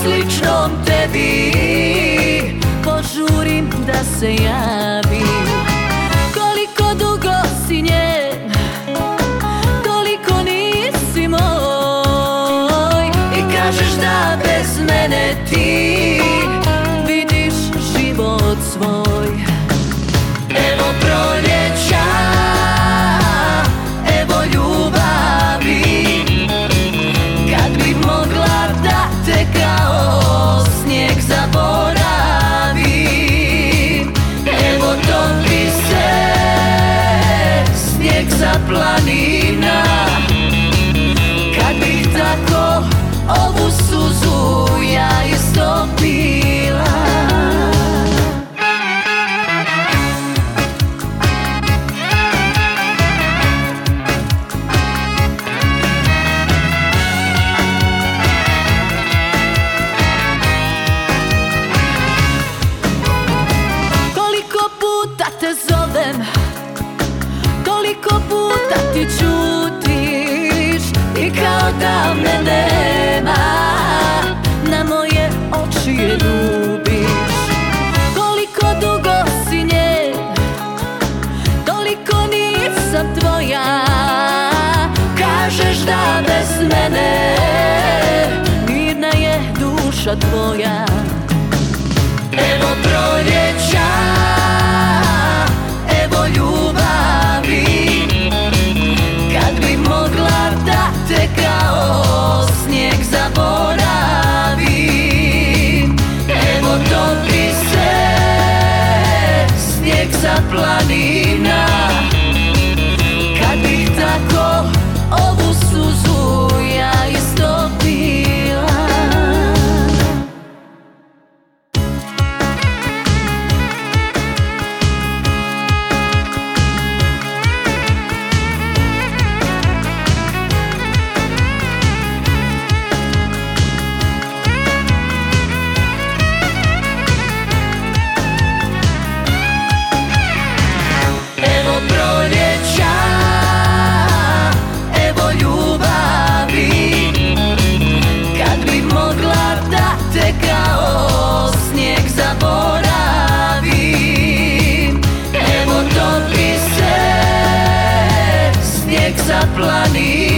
sličnom tebi požurim da se javim. Koliko dugo si njen, toliko nisi moj. I kažeš da bez mene ti vidiš život svoj. Evo proljeća, evo ljubavi, kad bi mogla da te kao snijeg zaboravim. Evo topi se snijeg sa planina, kad bih tako ovu suzu ja istopila. Zovem, toliko puta ti čutiš i kao da me nema, na moje oči je ljubiš. Koliko dugo si njen, toliko nisam tvoja. Kažeš da bez mene mirna je duša tvoja. Evo proljeća, evo ljubavi, kad bi mogla da te kao snijeg zaboravim. Evo topi se snijeg sa planina, kad bih tako ovu suzu ja istopila. Sa planina,